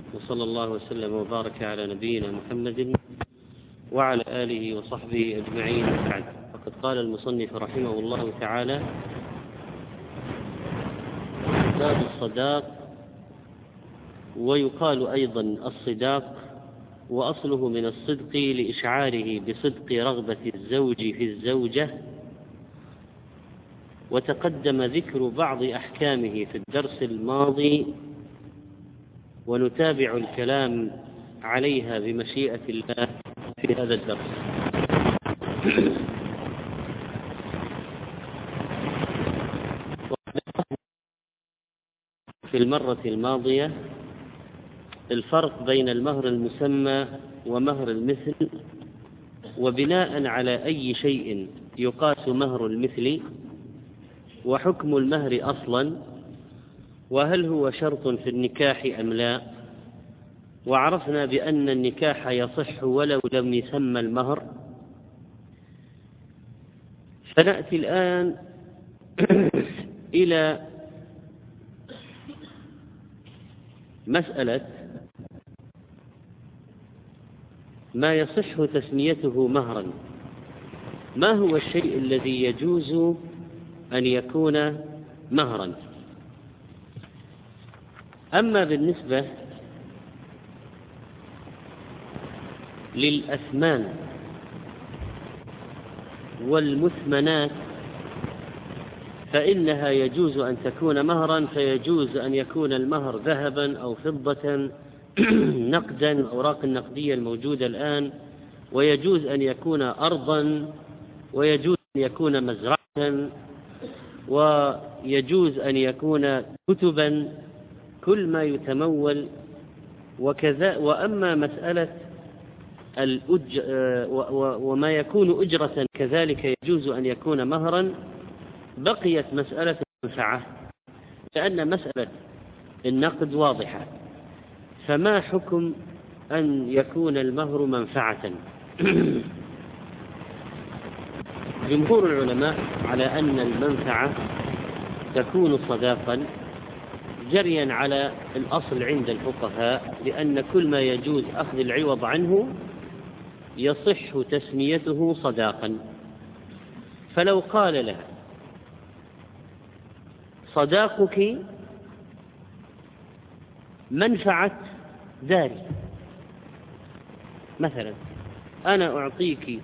وصلى الله وسلم وبارك على نبينا محمد وعلى آله وصحبه أجمعين. بعد، فقد قال المصنف رحمه الله تعالى: باب الصداق، ويقال أيضا الصداق، وأصله من الصدق لإشعاره بصدق رغبة الزوج في الزوجة. وتقدم ذكر بعض أحكامه في الدرس الماضي، ونتابع الكلام عليها بمشيئة الله في هذا الدرس. في المرة الماضية الفرق بين المهر المسمى ومهر المثل، وبناء على أي شيء يقاس مهر المثل، وحكم المهر أصلا، وهل هو شرط في النكاح أم لا. وعرفنا بأن النكاح يصح ولو لم يسمى المهر. فنأتي الآن إلى مسألة ما يصح تسميته مهرا. ما هو الشيء الذي يجوز أن يكون مهرا؟ أما بالنسبة للأثمان والمثمنات فإنها يجوز أن تكون مهرا، فيجوز أن يكون المهر ذهبا أو فضة نقدا، الأوراق النقدية الموجودة الآن، ويجوز أن يكون أرضا، ويجوز أن يكون مزرعة، ويجوز أن يكون كتبا، كل ما يتمول وكذا. وأما مسألة وما يكون أجرة كذلك يجوز أن يكون مهرا. بقيت مسألة المنفعة، لأن مسألة النقد واضحة. فما حكم أن يكون المهر منفعة؟ جمهور العلماء على أن المنفعة تكون صداقا، جريا على الأصل عند الفقهاء، لأن كل ما يجوز أخذ العوض عنه يصح تسميته صداقا. فلو قال لها: صداقك منفعة داري، مثلا أنا أعطيك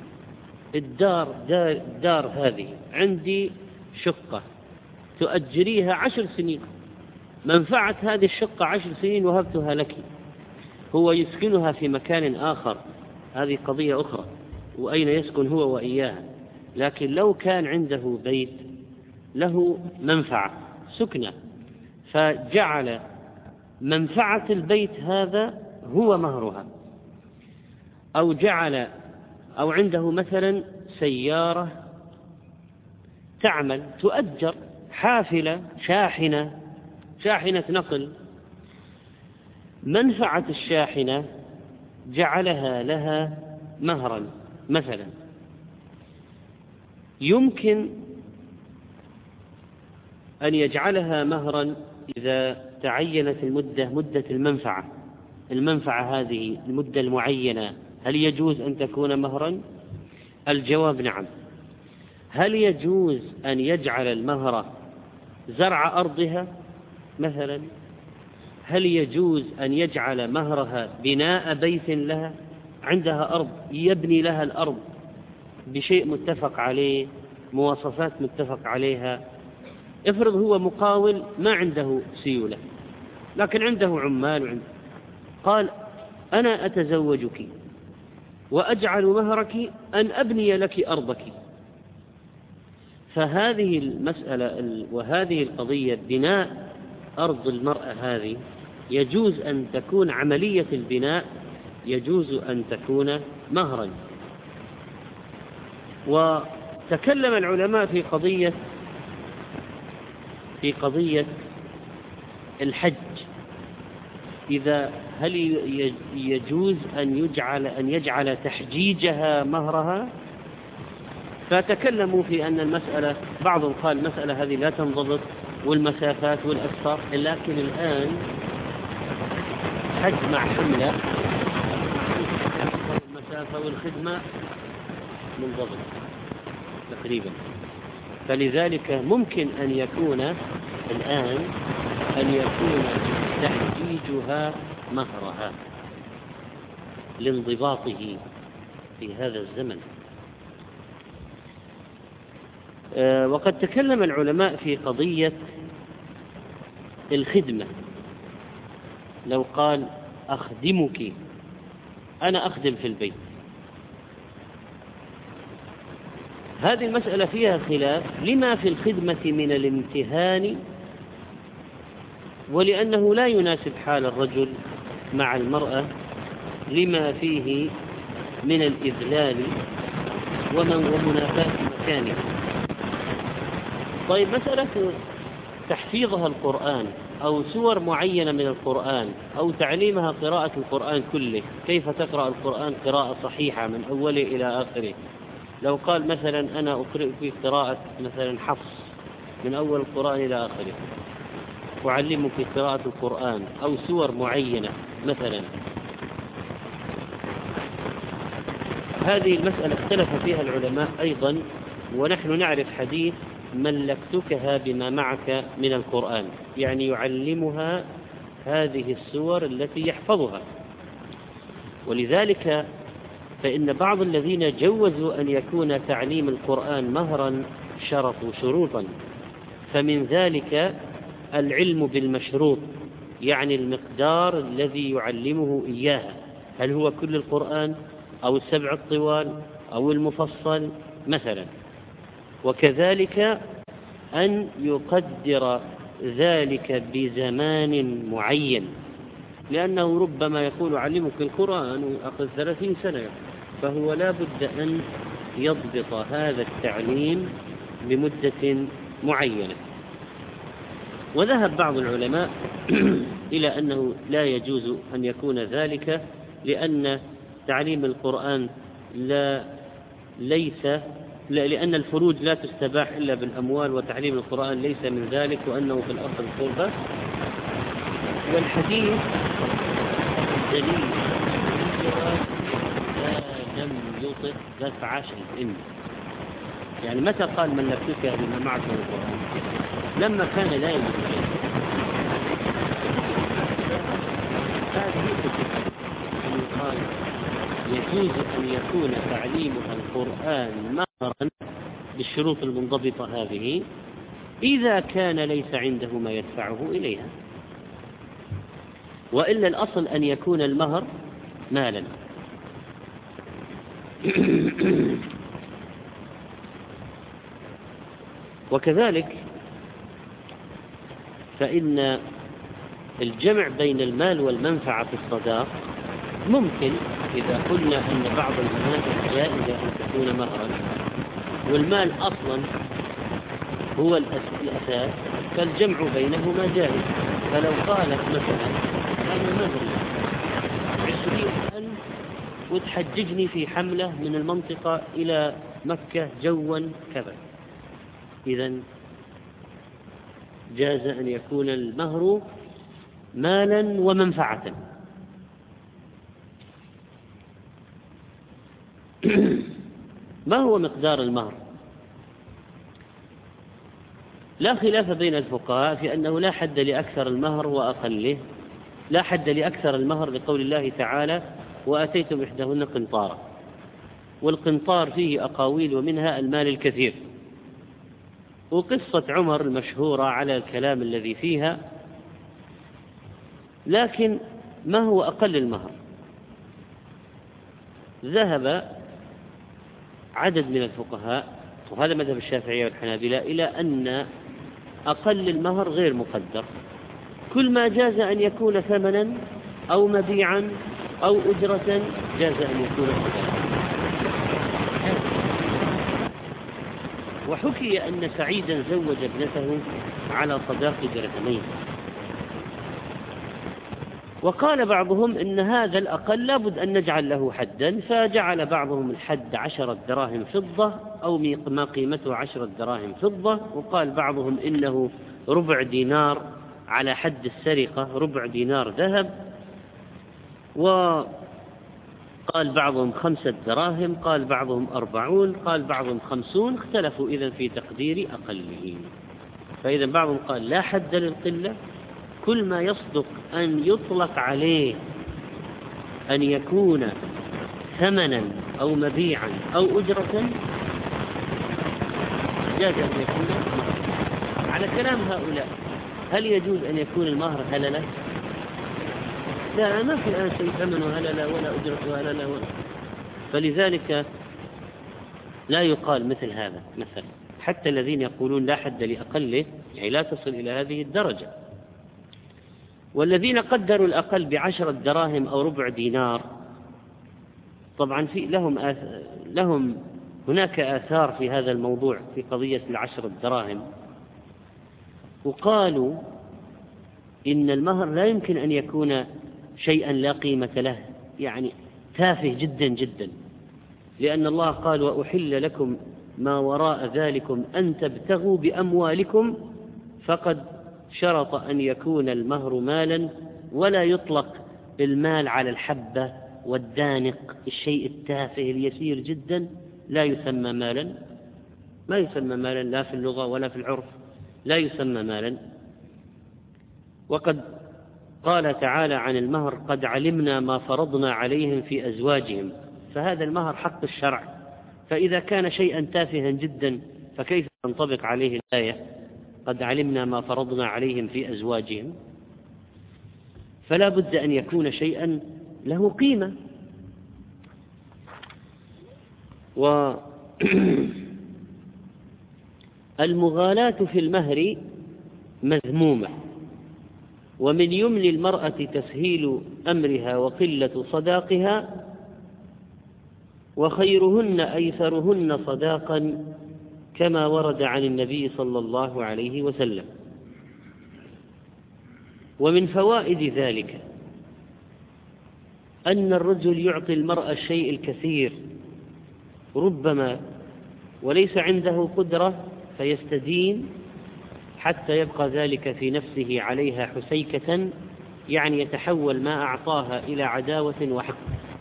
الدار هذه، عندي شقة تؤجريها 10 سنين، منفعة هذه الشقة 10 سنين وهبتها لك. هو يسكنها في مكان آخر، هذه قضية أخرى، وأين يسكن هو وإياها. لكن لو كان عنده بيت له منفعة سكنة، فجعل منفعة البيت هذا هو مهرها، أو عنده مثلا سيارة تعمل تؤجر، حافلة، شاحنة نقل، منفعة الشاحنة جعلها لها مهرا مثلا. يمكن أن يجعلها مهرا إذا تعينت مدة المنفعة هذه المدة المعينة. هل يجوز أن تكون مهرا؟ الجواب نعم. هل يجوز أن يجعل المهر زرع أرضها مثلا؟ هل يجوز أن يجعل مهرها بناء بيت لها؟ عندها أرض يبني لها الأرض بشيء متفق عليه، مواصفات متفق عليها. افرض هو مقاول ما عنده سيولة، لكن عنده عمال قال: أنا أتزوجك وأجعل مهرك أن أبني لك أرضك. فهذه المسألة وهذه القضية بناء أرض المرأة هذه يجوز أن تكون عملية البناء، يجوز أن تكون مهرا. وتكلم العلماء في قضية الحج، هل يجوز أن يجعل تحجيجها مهرها؟ فتكلموا في أن المسألة، بعضهم قال المسألة هذه لا تنضبط، والمسافات والأسفار. لكن الآن الحج مع حملة المسافة والخدمة منضبط تقريبا، فلذلك ممكن أن يكون الآن تحجيجها مهرها لانضباطه في هذا الزمن. وقد تكلم العلماء في قضية الخدمة. لو قال أخدمك، أنا أخدم في البيت، هذه المسألة فيها خلاف لما في الخدمة من الامتهان، ولأنه لا يناسب حال الرجل مع المرأة لما فيه من الإذلال ومنافاة مكانه. طيب مسألة تحفيظها القرآن أو سور معينة من القرآن أو تعليمها قراءة القرآن كله، كيف تقرأ القرآن قراءة صحيحة من أوله إلى آخره. لو قال مثلا أنا أقرئك قراءة مثلا حفص من أول القرآن إلى آخره، أعلمك قراءة القرآن أو سور معينة مثلا، هذه المسألة اختلف فيها العلماء أيضا. ونحن نعرف حديث ملكتكها بما معك من القرآن، يعني يعلمها هذه السور التي يحفظها. ولذلك فإن بعض الذين جوزوا أن يكون تعليم القرآن مهرا شرطوا شروطا، فمن ذلك العلم بالمشروط، يعني المقدار الذي يعلمه إياها، هل هو كل القرآن أو السبع الطوال أو المفصل مثلا. وكذلك أن يقدر ذلك بزمان معين، لأنه ربما يقول علمك القرآن وأخذ 30 سنة، فهو لا بد أن يضبط هذا التعليم بمدة معينة. وذهب بعض العلماء إلى أنه لا يجوز أن يكون ذلك، لأن تعليم القرآن لأن الفروج لا تستباح إلا بالأموال، وتعليم القرآن ليس من ذلك، وأنه في الأصل قربة. والحديث دليل لم يطق دفع شيء، يعني متى قال ملكتك بما معك من القرآن؟ لما كان لا يملك شيء. هذه أن يقال يجوز أن يكون تعليمها القرآن مهرا بالشروط المنضبطة هذه إذا كان ليس عنده ما يدفعه إليها، وإلا الأصل أن يكون المهر مالا. وكذلك فإن الجمع بين المال والمنفعة في الصداق ممكن إذا قلنا أن بعض المنافع جائزة أن تكون مهرا، والمال أصلا هو الأساس، فالجمع بينهما جائز. فلو قالت مثلا أنا مهري 20,000 وتحججني في حملة من المنطقة إلى مكة جوا كذا، إذن جاز أن يكون المهر مالا ومنفعة. ما هو مقدار المهر؟ لا خلاف بين الفقهاء في أنه لا حد لأكثر المهر وأقله، لا حد لأكثر المهر لقول الله تعالى وآتيتم إحداهن قنطارا، والقنطار فيه أقاويل ومنها المال الكثير. وقصة عمر المشهورة على الكلام الذي فيها، لكن ما هو أقل المهر؟ ذهب عدد من الفقهاء، وهذا مذهب الشافعية والحنابلة، إلى أن أقل المهر غير مقدر، كل ما جاز أن يكون ثمنا أو مبيعا أو أجرة جاز أن يكون صداقا. وحكي أن سعيدا زوج ابنته على صداق درهمين، وقال بعضهم إن هذا الأقل لابد أن نجعل له حدا، فجعل بعضهم الحد 10 دراهم فضة أو ما قيمته 10 دراهم فضة، وقال بعضهم إنه ربع دينار على حد السرقة، ربع دينار ذهب. وقال بعضهم 5 دراهم، قال بعضهم 40، قال بعضهم 50، اختلفوا إذن في تقدير أقله. فإذا بعضهم قال لا حد للقلة، كل ما يصدق أن يطلق عليه أن يكون ثمنا أو مبيعا أو أجرة جاز أن يكون مهر. على كلام هؤلاء هل يجوز أن يكون المهر هللة؟ لا، ما في الآن شيء ثمنه هللة ولا أجرته هللة فلذلك لا يقال مثل هذا مثلا. حتى الذين يقولون لا حد لأقله يعني لا تصل إلى هذه الدرجة. والذين قدروا الأقل ب10 دراهم أو ربع دينار طبعا لهم هناك آثار في هذا الموضوع في قضية 10 دراهم، وقالوا إن المهر لا يمكن أن يكون شيئا لا قيمة له، يعني تافه جدا جدا، لأن الله قال وأحل لكم ما وراء ذلكم أن تبتغوا بأموالكم، فقد شرط أن يكون المهر مالا، ولا يطلق المال على الحبة والدانق. الشيء التافه اليسير جدا لا يسمى مالا، ما يسمى مالا لا في اللغة ولا في العرف، لا يسمى مالا. وقد قال تعالى عن المهر قد علمنا ما فرضنا عليهم في أزواجهم، فهذا المهر حق الشرع. فإذا كان شيئا تافها جدا فكيف تنطبق عليه الآية قد علمنا ما فرضنا عليهم في أزواجهم؟ فلا بد أن يكون شيئا له قيمة. والمغالاة في المهر مذمومة، ومن يمن المرأة تسهيل أمرها وقلة صداقها، وخيرهن أيسرهن صداقا كما ورد عن النبي صلى الله عليه وسلم. ومن فوائد ذلك أن الرجل يعطي المرأة الشيء الكثير ربما وليس عنده قدرة فيستدين حتى يبقى ذلك في نفسه عليها حسيكة، يعني يتحول ما أعطاها إلى عداوة وحقد،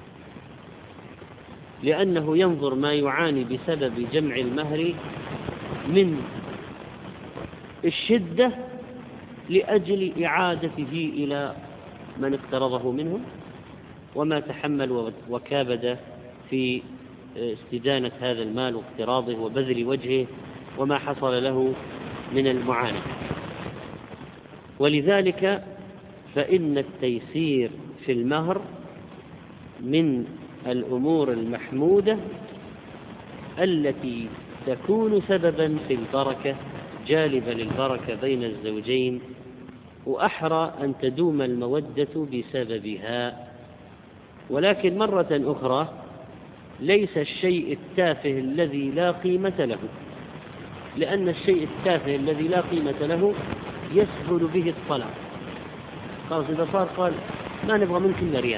لأنه ينظر ما يعاني بسبب جمع المهر من الشدة لأجل إعادته إلى من اقترضه منه، وما تحمل وكابد في استدانة هذا المال واقتراضه وبذل وجهه وما حصل له من المعاناة. ولذلك فإن التيسير في المهر من الأمور المحمودة التي تكون سببا في البركة، جالبة للبركة بين الزوجين، وأحرى أن تدوم المودة بسببها. ولكن مرة أخرى ليس الشيء التافه الذي لا قيمة له، لأن الشيء التافه الذي لا قيمة له يسهل به الطلاق. خلاص إذا قال ما نبغى منك إلا ريال،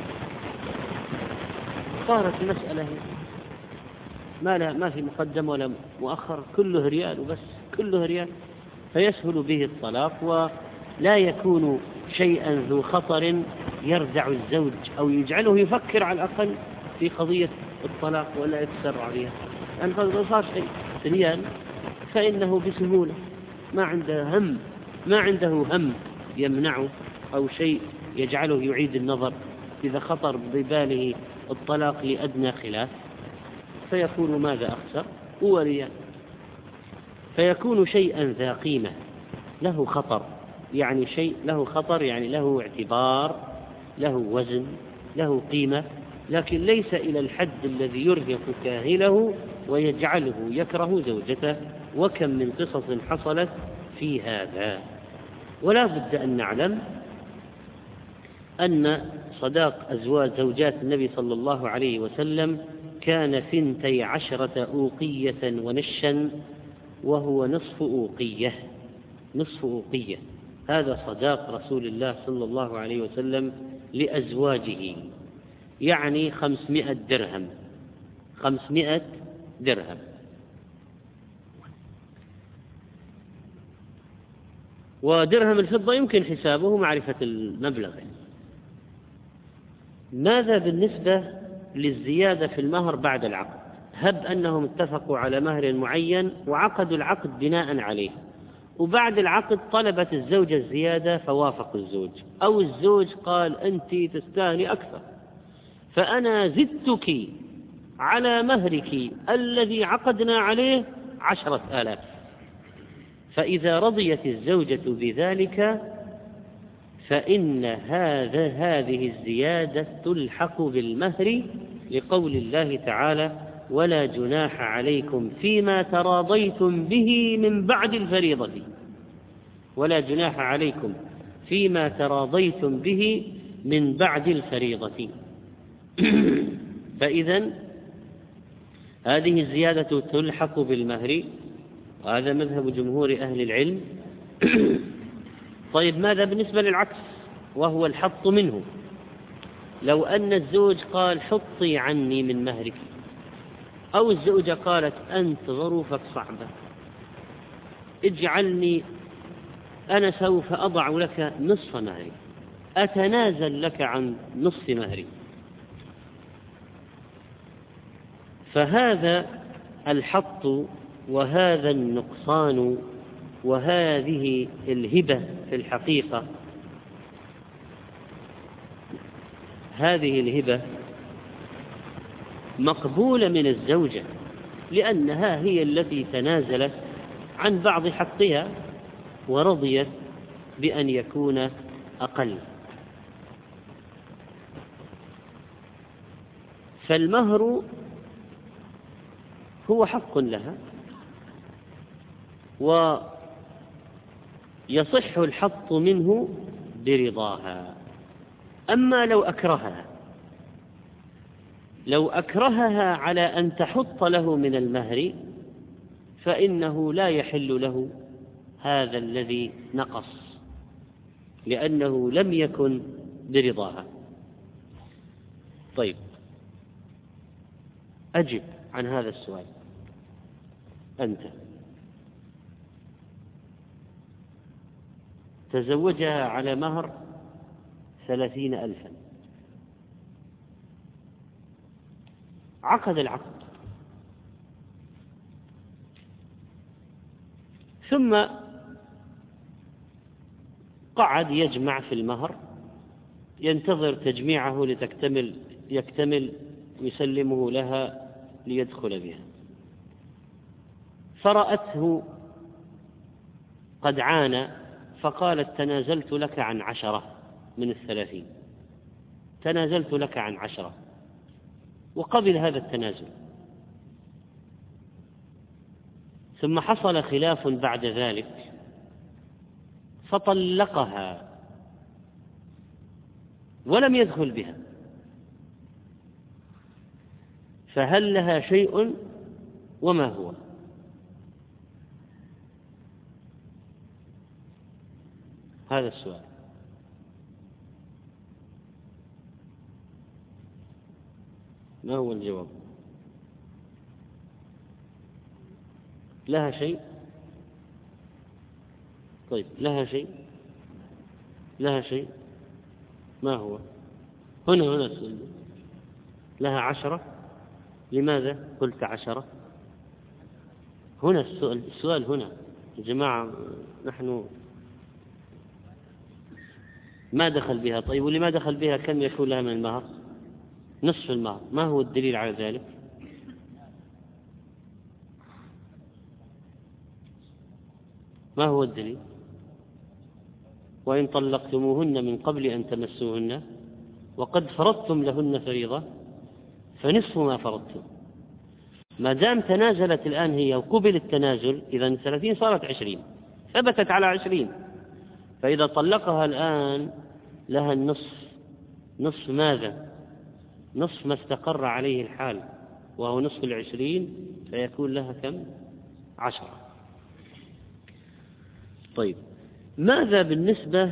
صارت المسألة ما في مقدم ولا مؤخر، كله ريال وبس، كله ريال، فيسهل به الطلاق، ولا يكون شيئا ذو خطر يردع الزوج أو يجعله يفكر على الأقل في قضية الطلاق ولا يتسرع بها. لأن إذا صار شيء ريال فإنه بسهولة ما عنده هم يمنعه أو شيء يجعله يعيد النظر إذا خطر بباله الطلاق لأدنى خلاف، فيكون ماذا أخسر؟ هو ريال. فيكون شيئا ذا قيمة له خطر، يعني شيء له خطر يعني له اعتبار، له وزن، له قيمة، لكن ليس إلى الحد الذي يرهق كاهله ويجعله يكره زوجته. وكم من قصص حصلت في هذا. ولا بد أن نعلم أن صداق زوجات النبي صلى الله عليه وسلم كان 12 أوقية ونشا، وهو نصف أوقية. هذا صداق رسول الله صلى الله عليه وسلم لأزواجه، يعني 500 درهم. ودرهم الفضة يمكن حسابه معرفة المبلغ. ماذا بالنسبة للزيادة في المهر بعد العقد؟ هب أنهم اتفقوا على مهر معين وعقدوا العقد بناء عليه، وبعد العقد طلبت الزوجة الزيادة فوافق الزوج، أو الزوج قال أنت تستاهلي أكثر فأنا زدتك على مهرك الذي عقدنا عليه 10,000. فإذا رضيت الزوجة بذلك فإن هذه الزيادة تلحق بالمهر، لقول الله تعالى: ولا جناح عليكم فيما تراضيتم به من بعد الفريضة. ولا جناح عليكم فيما تراضيتم به من بعد الفريضة. فإذن هذه الزيادة تلحق بالمهر، وهذا مذهب جمهور أهل العلم. طيب ماذا بالنسبة للعكس وهو الحط منه؟ لو أن الزوج قال حطي عني من مهرك، أو الزوجة قالت أنت ظروفك صعبة اجعلني أنا سوف أضع لك نصف مهري، أتنازل لك عن نصف مهري، فهذا الحط وهذا النقصان وهذه الهبة في الحقيقة، هذه الهبة مقبولة من الزوجة، لأنها هي التي تنازلت عن بعض حقها ورضيت بأن يكون أقل. فالمهر هو حق لها، ويصح الحط منه برضاها. أما لو أكرهها على أن تحط له من المهر فإنه لا يحل له هذا الذي نقص، لأنه لم يكن برضاها. طيب أجب عن هذا السؤال أنت. تزوجها على مهر 30,000، عقد العقد، ثم قعد يجمع في المهر، ينتظر تجميعه يكتمل ويسلمه لها ليدخل بها، فرأته قد عانى فقالت تنازلت لك عن 10 من 30، تنازلت لك عن 10، وقبل هذا التنازل. ثم حصل خلاف بعد ذلك فطلقها ولم يدخل بها، فهل لها شيء وما هو؟ هذا السؤال. ما هو الجواب؟ لها شيء؟ طيب لها شيء؟ لها شيء ما هو؟ هنا السؤال. لها 10. لماذا قلت 10؟ هنا السؤال هنا يا جماعة، نحن ما دخل بها. طيب ولما دخل بها كم يكون لها من المهر؟ نصف المهر. ما هو الدليل على ذلك؟ ما هو الدليل؟ وإن طلقتموهن من قبل أن تمسوهن وقد فرضتم لهن فريضة فنصف ما فرضتم. ما دام تنازلت الآن هي وقبل التنازل، إذن 30 صارت 20، ثبتت على 20، فإذا طلقها الآن لها النصف. نصف ماذا؟ نصف ما استقر عليه الحال، وهو نصف 20، فيكون لها كم؟ 10. طيب ماذا بالنسبة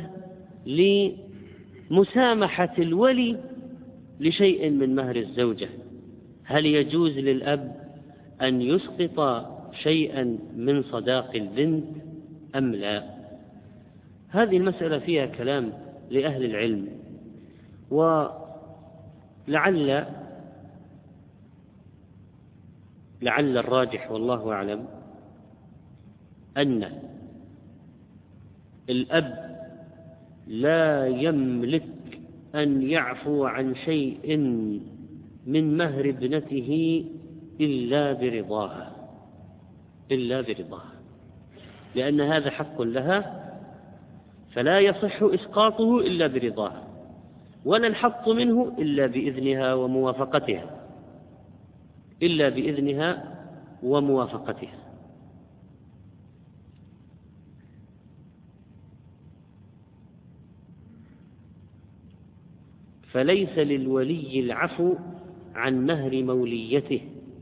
لمسامحة الولي لشيء من مهر الزوجة؟ هل يجوز للأب أن يسقط شيئا من صداق البنت أم لا؟ هذه المسألة فيها كلام لأهل العلم، لعل الراجح والله أعلم أن الأب لا يملك أن يعفو عن شيء من مهر ابنته إلا برضاها، لأن هذا حق لها، فلا يصح إسقاطه إلا برضاها، ولا الحط منه إلا بإذنها وموافقتها. فليس للولي العفو عن مهر موليته،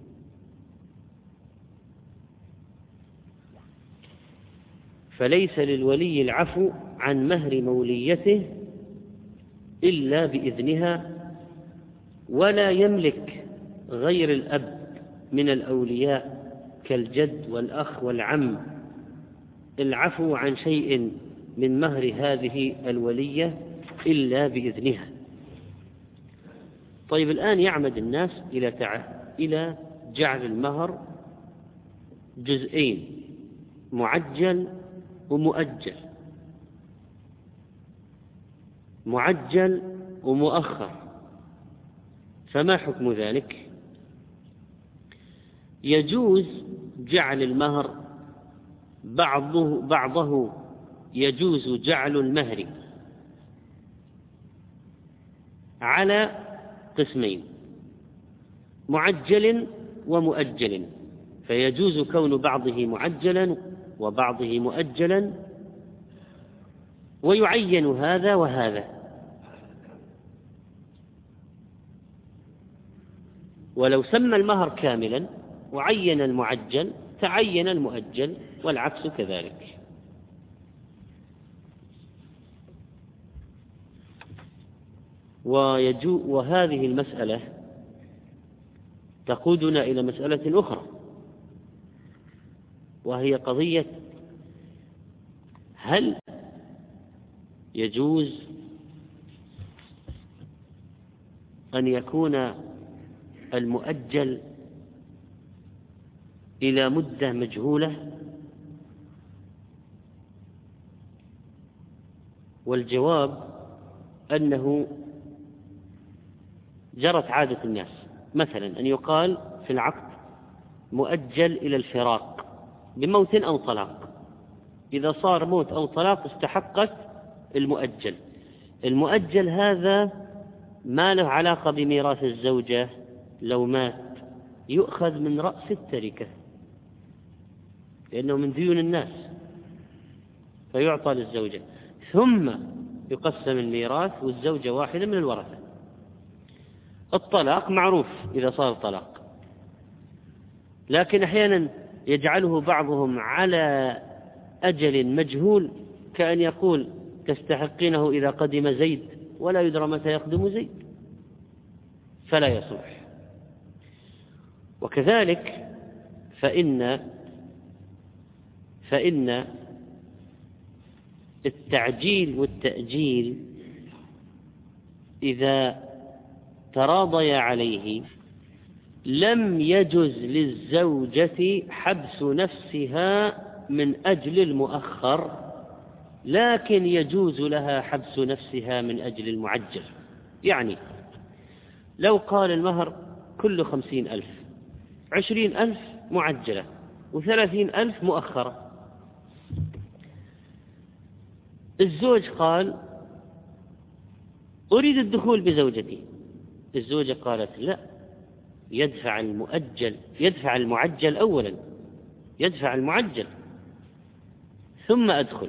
إلا بإذنها، ولا يملك غير الأب من الأولياء كالجد والأخ والعم العفو عن شيء من مهر هذه الولية إلا بإذنها. طيب الآن يعمد الناس إلى جعل المهر جزئين، معجل ومؤخر، فما حكم ذلك؟ يجوز جعل المهر بعضه يجوز جعل المهر على قسمين، معجل ومؤجل، فيجوز كون بعضه معجلا وبعضه مؤجلا، ويعين هذا وهذا. ولو سمى المهر كاملا وعين المعجل تعين المؤجل، والعكس كذلك. وهذه المسألة تقودنا إلى مسألة أخرى، وهي قضية: هل يجوز أن يكون المؤجل إلى مدة مجهولة؟ والجواب أنه جرت عادة الناس، مثلا أن يقال في العقد مؤجل إلى الفراق بموت أو طلاق، إذا صار موت أو طلاق استحقت المؤجل هذا ما له علاقة بميراث الزوجة، لو مات يؤخذ من رأس التركة لأنه من ديون الناس، فيعطى للزوجة، ثم يقسم الميراث والزوجة واحدة من الورثة. الطلاق معروف إذا صار طلاق، لكن أحيانا يجعله بعضهم على أجل مجهول، كأن يقول تستحقينه إذا قدم زيد، ولا يدرى متى يقدم زيد، فلا يصلح. وكذلك فإن التعجيل والتأجيل إذا تراضيا عليه لم يجز للزوجة حبس نفسها من أجل المؤخر، لكن يجوز لها حبس نفسها من أجل المعجل. يعني لو قال المهر كله 50,000، 20,000 معجلة و30,000 مؤخرة، الزوج قال أريد الدخول بزوجتي، الزوجة قالت لا، يدفع المعجل أولا، يدفع المعجل ثم أدخل.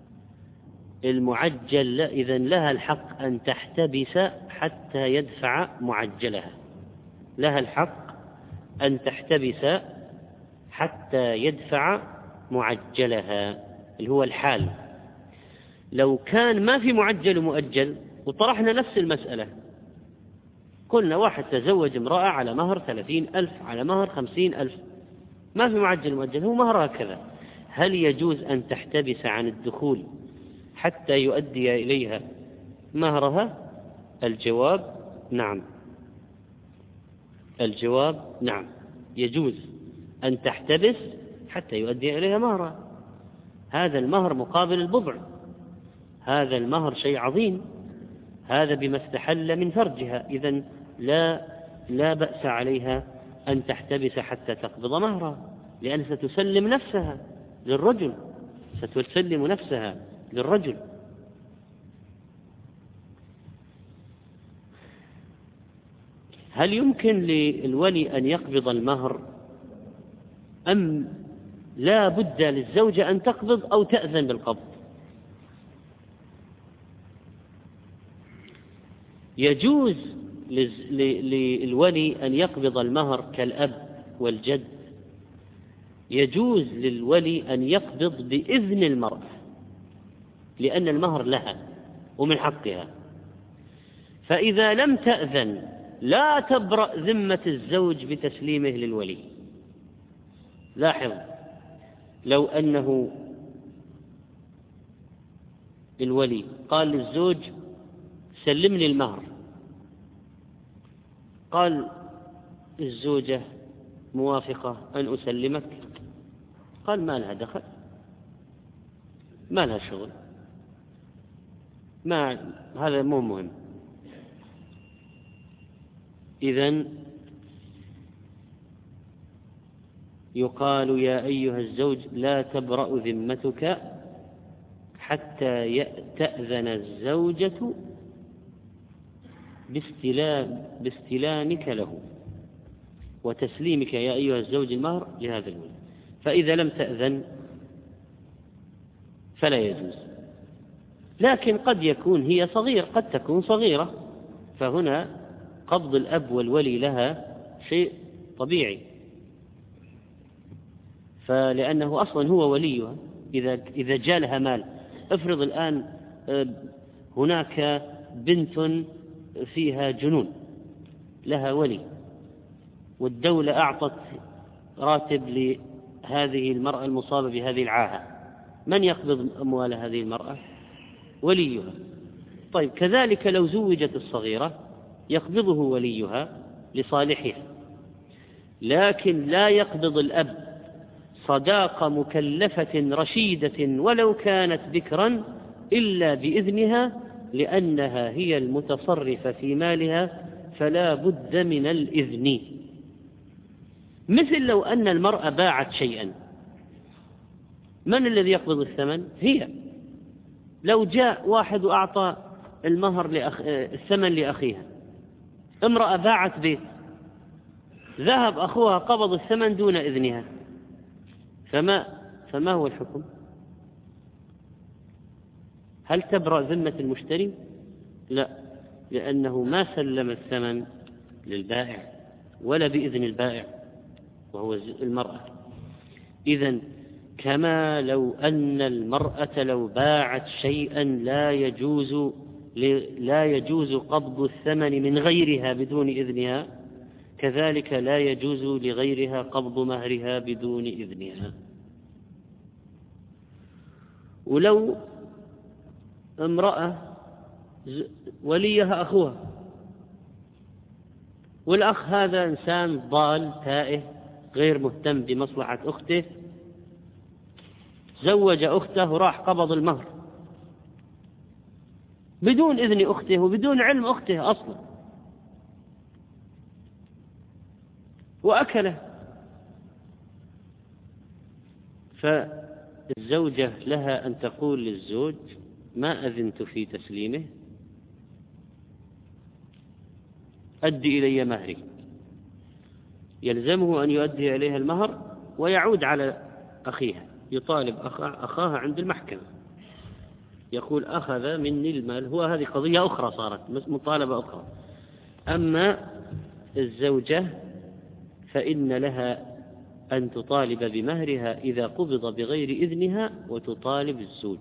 المعجل إذن لها الحق أن تحتبس حتى يدفع معجلها، لها الحق أن تحتبس حتى يدفع معجلها اللي هو الحال. لو كان ما في معجل ومؤجل وطرحنا نفس المسألة، قلنا واحد تزوج امرأة على مهر 30,000 على مهر 50,000، ما في معجل ومؤجل، هو مهرها كذا، هل يجوز أن تحتبس عن الدخول حتى يؤدي إليها مهرها؟ الجواب نعم، الجواب نعم، يجوز أن تحتبس حتى يؤدي إليها مهرا. هذا المهر مقابل البضع، هذا المهر شيء عظيم، هذا بما استحل من فرجها. إذن لا بأس عليها أن تحتبس حتى تقبض مهرها، لأن ستسلم نفسها للرجل، ستسلم نفسها للرجل. هل يمكن للولي أن يقبض المهر أم لا بد للزوجة أن تقبض أو تأذن بالقبض؟ يجوز للولي أن يقبض المهر كالأب والجد، يجوز للولي أن يقبض بإذن المرأة، لأن المهر لها ومن حقها. فإذا لم تأذن لا تبرأ ذمة الزوج بتسليمه للولي. لاحظ، لو أنه الولي قال للزوج سلمني المهر، قال الزوجة موافقة أن أسلمك، قال ما لها دخل، ما لها شغل، هذا مو مهم. إذن يقال يا أيها الزوج لا تبرأ ذمتك حتى تأذن الزوجة باستلامك له وتسليمك يا أيها الزوج المهر لهذا الولي. فإذا لم تأذن فلا يجوز. لكن قد يكون هي صغير، قد تكون صغيرة، فهنا قبض الأب والولي لها شيء طبيعي، فلأنه أصلا هو وليها. إذا جاء لها مال، افرض الآن هناك بنت فيها جنون لها ولي، والدولة أعطت راتب لهذه المرأة المصابة بهذه العاهة، من يقبض أموال هذه المرأة؟ وليها. طيب كذلك لو زوجت الصغيرة يقبضه وليها لصالحها، لكن لا يقبض الأب صداقة مكلفة رشيدة ولو كانت بكرا إلا بإذنها، لأنها هي المتصرفة في مالها، فلا بد من الإذن. مثل لو أن المرأة باعت شيئا، من الذي يقبض الثمن؟ هي. لو جاء واحد وأعطى المهر الثمن لأخيها، امرأة باعت بيت، ذهب أخوها قبض الثمن دون إذنها، فما هو الحكم؟ هل تبرأ ذمة المشتري؟ لا، لأنه ما سلم الثمن للبائع ولا بإذن البائع وهو المرأة. إذن كما لو أن المرأة لو باعت شيئا لا يجوز قبض الثمن من غيرها بدون إذنها، كذلك لا يجوز لغيرها قبض مهرها بدون إذنها. ولو امرأة وليها أخوها، والأخ هذا إنسان ضال تائه غير مهتم بمصلحة أخته، زوج أخته وراح قبض المهر بدون إذن أخته وبدون علم أخته أصلا، وأكله. فالزوجة لها أن تقول للزوج ما أذنت في تسليمه، أدي إلي مهري. يلزمه أن يؤدي إليها المهر ويعود على أخيها، يطالب أخاها عند المحكمة، يقول أخذ مني المال. هو هذه قضية أخرى، صارت مطالبة أخرى. أما الزوجة فإن لها أن تطالب بمهرها إذا قبض بغير إذنها، وتطالب الزوج.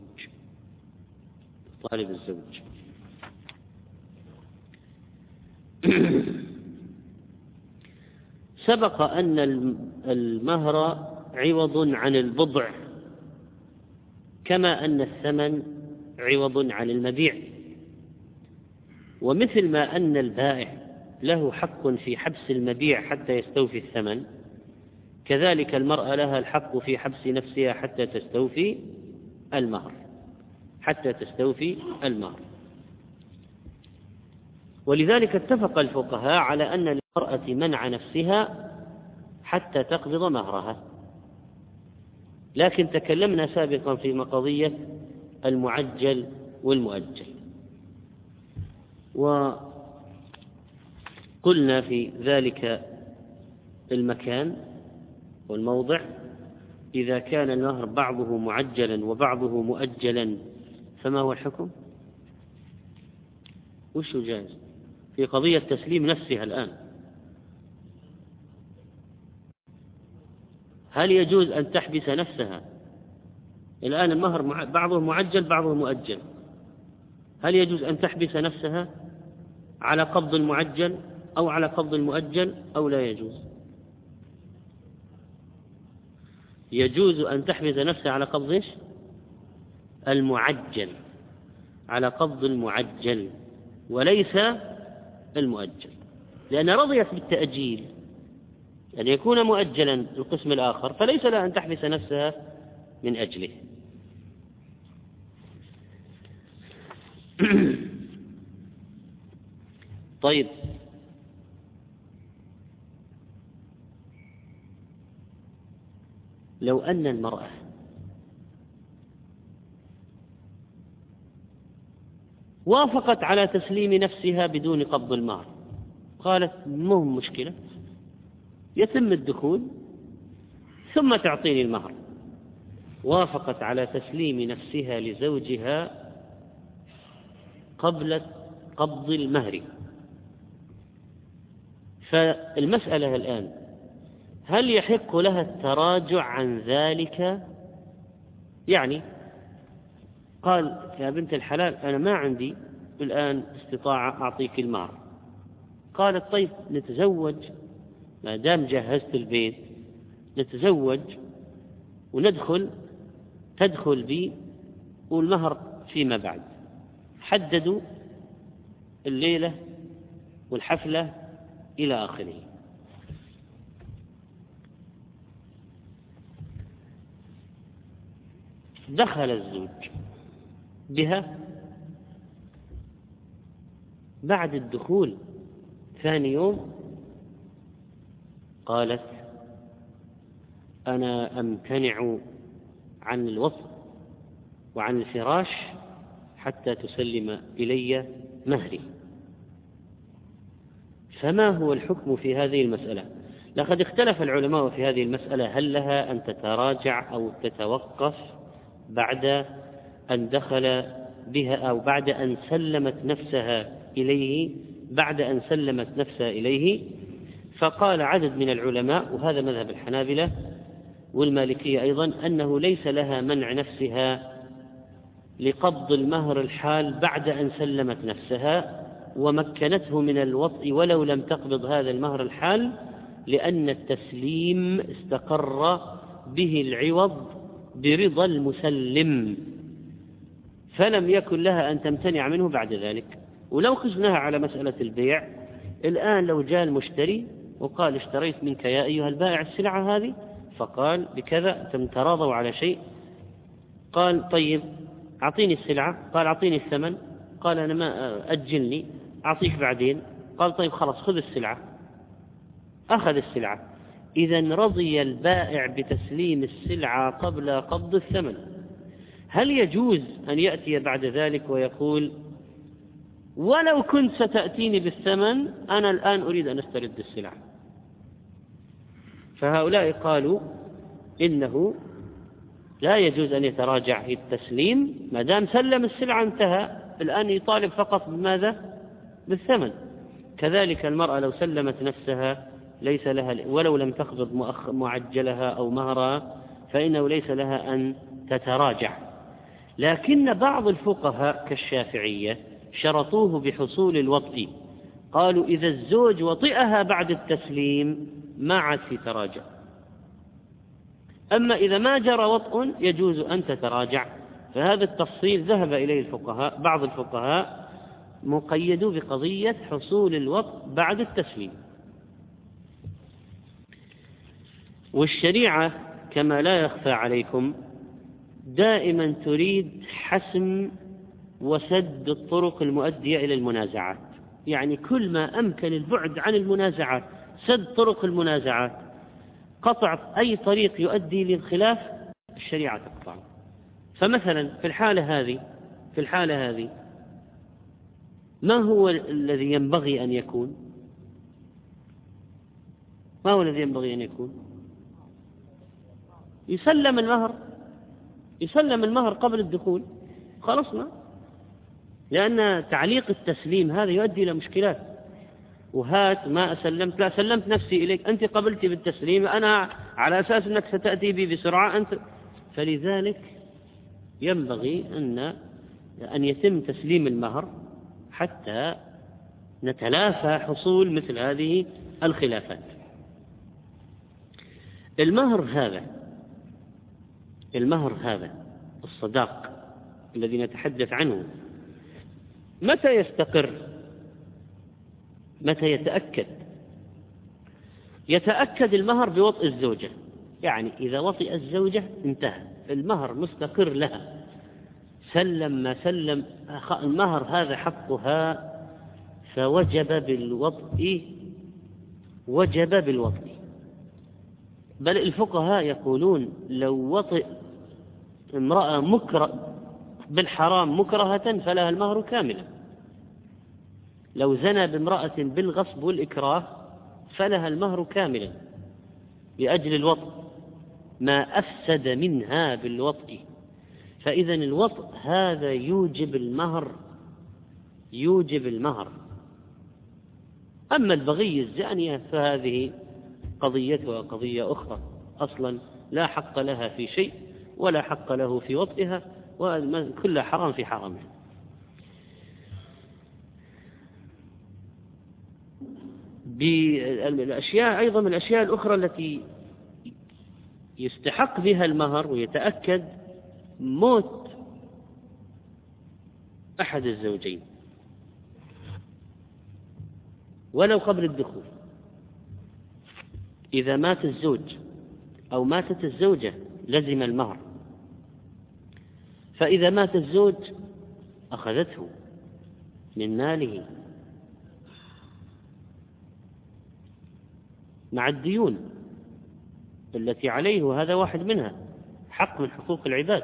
سبق أن المهر عوض عن البضع، كما أن الثمن عوض عن المبيع. ومثل ما أن البائع له حق في حبس المبيع حتى يستوفي الثمن، كذلك المرأة لها الحق في حبس نفسها حتى تستوفي المهر. ولذلك اتفق الفقهاء على أن للمرأة منع نفسها حتى تقبض مهرها. لكن تكلمنا سابقا في قضية المعجل والمؤجل، وقلنا في ذلك المكان والموضع إذا كان المهر بعضه معجلا وبعضه مؤجلا فما هو الحكم؟ وش جائز في قضية تسليم نفسها الآن؟ هل يجوز أن تحبس نفسها الآن؟ المهر بعضه معجل بعضه مؤجل، هل يجوز أن تحبس نفسها على قبض المعجل أو على قبض المؤجل أو لا يجوز؟ يجوز أن تحبس نفسها على قبض إيش؟ المعجل، على قبض المعجل وليس المؤجل، لأن رضيت بالتأجيل أن يكون مؤجلا القسم الآخر، فليس لها أن تحبس نفسها من أجله. طيب، لو أن المرأة وافقت على تسليم نفسها بدون قبض المهر، قالت مو مشكلة، يتم الدخول ثم تعطيني المهر، وافقت على تسليم نفسها لزوجها قبل قبض المهر، فالمسألة الآن هل يحق لها التراجع عن ذلك؟ يعني قال يا بنت الحلال أنا ما عندي الآن استطاعة أعطيك المهر، قالت طيب نتزوج، ما دام جهزت البيت نتزوج تدخل بي والمهر فيما بعد. حددوا الليلة والحفلة إلى آخره. دخل الزوج بها بعد الدخول ثاني يوم، قالت أنا أمتنع عن الوطء وعن الفراش حتى تسلم إلي مهري. فما هو الحكم في هذه المسألة؟ لقد اختلف العلماء في هذه المسألة، هل لها أن تتراجع أو تتوقف بعد أن دخل بها أو بعد أن سلمت نفسها إليه؟ فقال عدد من العلماء، وهذا مذهب الحنابلة والمالكية أيضا، أنه ليس لها منع نفسها لقبض المهر الحال بعد أن سلمت نفسها ومكنته من الوطء ولو لم تقبض هذا المهر الحال، لأن التسليم استقر به العوض برضا المسلم، فلم يكن لها أن تمتنع منه بعد ذلك. ولو قسناها على مسألة البيع الآن، لو جاء المشتري وقال اشتريت منك يا أيها البائع السلعة هذه، فقال بكذا، تراضوا على شيء، قال طيب أعطيني السلعة، قال أعطيني الثمن، قال أنا ما أجلني أعطيك بعدين، قال طيب خلاص خذ السلعة، أخذ السلعة. إذن رضي البائع بتسليم السلعة قبل قبض الثمن. هل يجوز أن يأتي بعد ذلك ويقول ولو كنت ستأتيني بالثمن أنا الآن أريد أن أسترد السلعة؟ فهؤلاء قالوا إنه لا يجوز أن يتراجع في التسليم، ما دام سلم السلعة انتهى، الآن يطالب فقط بماذا؟ بالثمن. كذلك المرأة لو سلمت نفسها ليس لها، ولو لم تقبض معجلها أو مهرها، فإنه ليس لها أن تتراجع. لكن بعض الفقهاء كالشافعية شرطوه بحصول الوطء، قالوا إذا الزوج وطئها بعد التسليم ما عاد في تراجع، أما إذا ما جرى وطء يجوز أن تتراجع. فهذا التفصيل ذهب إليه بعض الفقهاء مقيد بقضية حصول الوطء بعد التسليم. والشريعة كما لا يخفى عليكم دائما تريد حسم وسد الطرق المؤدية إلى المنازعات، يعني كل ما أمكن البعد عن المنازعات، سد طرق المنازعات، قطع أي طريق يؤدي للخلاف الشريعة تقطعه. فمثلا في الحالة هذه ما هو الذي ينبغي أن يكون؟ ما هو الذي ينبغي أن يكون؟ يسلم المهر قبل الدخول، خلصنا، لأن تعليق التسليم هذا يؤدي إلى مشكلات. وهات ما أسلمت، لا سلمت نفسي إليك، أنت قبلت بالتسليم، أنا على أساس أنك ستأتي بي بسرعة أنت. فلذلك ينبغي أن يتم تسليم المهر حتى نتلافى حصول مثل هذه الخلافات. المهر هذا الصداق الذي نتحدث عنه متى يستقر؟ متى يتأكد المهر بوطء الزوجة، يعني إذا وطئ الزوجة انتهى المهر، مستقر لها، سلم ما سلم، المهر هذا حقها، فوجب بالوطء. بل الفقهاء يقولون لو وطئ امرأة بالحرام مكرهة فلها المهر كاملا، لو زنى بامرأة بالغصب والإكراه فلها المهر كاملا لأجل الوطء، ما أفسد منها بالوطء. فإذا الوطء هذا يوجب المهر. أما البغي الزانية فهذه قضيتها قضية أخرى، أصلا لا حق لها في شيء ولا حق له في وطئها، وكل حرام في حرامه. بالأشياء أيضا من الأشياء الأخرى التي يستحق بها المهر ويتأكد موت أحد الزوجين ولو قبل الدخول. إذا مات الزوج أو ماتت الزوجة لزم المهر، فإذا مات الزوج أخذته من ماله مع الديون التي عليه، وهذا واحد منها، حق من حقوق العباد،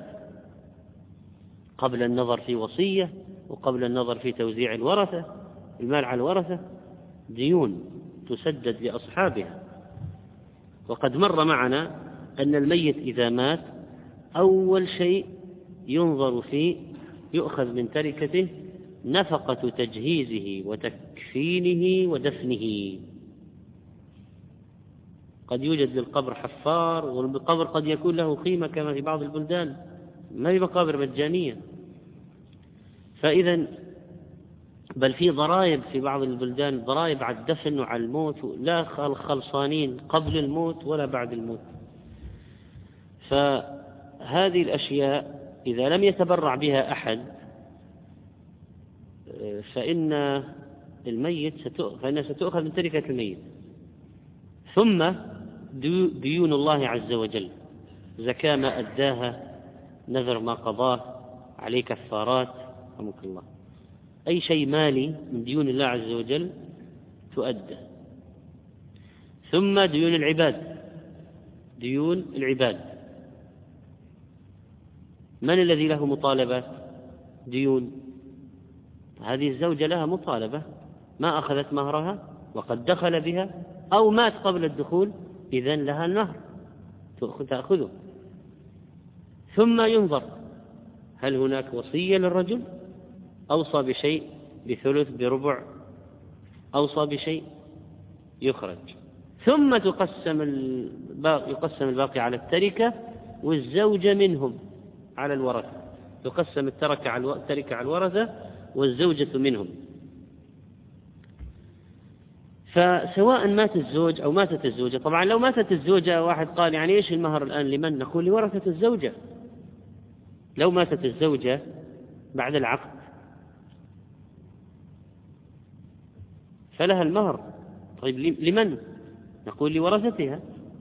قبل النظر في وصية وقبل النظر في توزيع المال على الورثة، ديون تسدد لأصحابها. وقد مر معنا أن الميت إذا مات أول شيء ينظر فيه يؤخذ من تركته نفقة تجهيزه وتكفينه ودفنه. قد يوجد للقبر حفار، والقبر قد يكون له قيمة كما في بعض البلدان، ما هي مقابر مجانية. فإذا بل في ضرائب في بعض البلدان، ضرائب على الدفن وعلى الموت، لا خلصانين قبل الموت ولا بعد الموت. فهذه الأشياء إذا لم يتبرع بها أحد فإن الميت ستؤخذ من تركة الميت. ثم ديون الله عز وجل، زكاة ما أداها، نذر ما قضاه، عليه كفارات، رحمك الله، أي شيء مالي من ديون الله عز وجل تؤدى. ثم ديون العباد، من الذي له مطالبات؟ ديون. هذه الزوجة لها مطالبة، ما أخذت مهرها وقد دخل بها أو مات قبل الدخول، إذن لها المهر تأخذه. ثم ينظر هل هناك وصية للرجل، أوصى بشيء، بثلث، بربع، أوصى بشيء، يخرج. ثم يقسم الباقي على التركة، والزوجة منهم على الورثة، تقسم التركة على الورثة والزوجة منهم. فسواء مات الزوج أو ماتت الزوجة، طبعا لو ماتت الزوجة واحد قال يعني إيش المهر الآن لمن؟ نقول لورثة الزوجة. لو ماتت الزوجة بعد العقد فلها المهر. طيب لمن؟ نقول لورثتها.